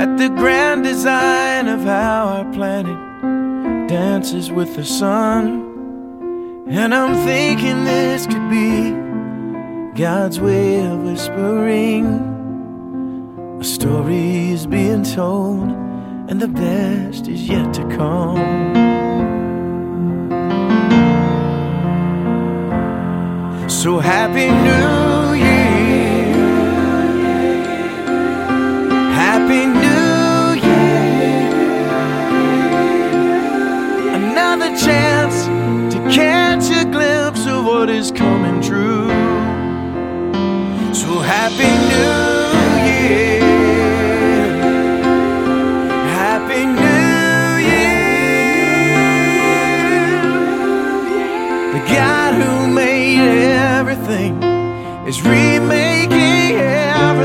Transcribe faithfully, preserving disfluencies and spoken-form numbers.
at the grand design of how our planet dances with the sun. And I'm thinking this could be God's way of whispering. A story is being told, and the best is yet to come. So happy New Year, happy New Year. Another chance to catch a glimpse of what is coming true. So happy New Year, happy New Year. The God who made everything is remade.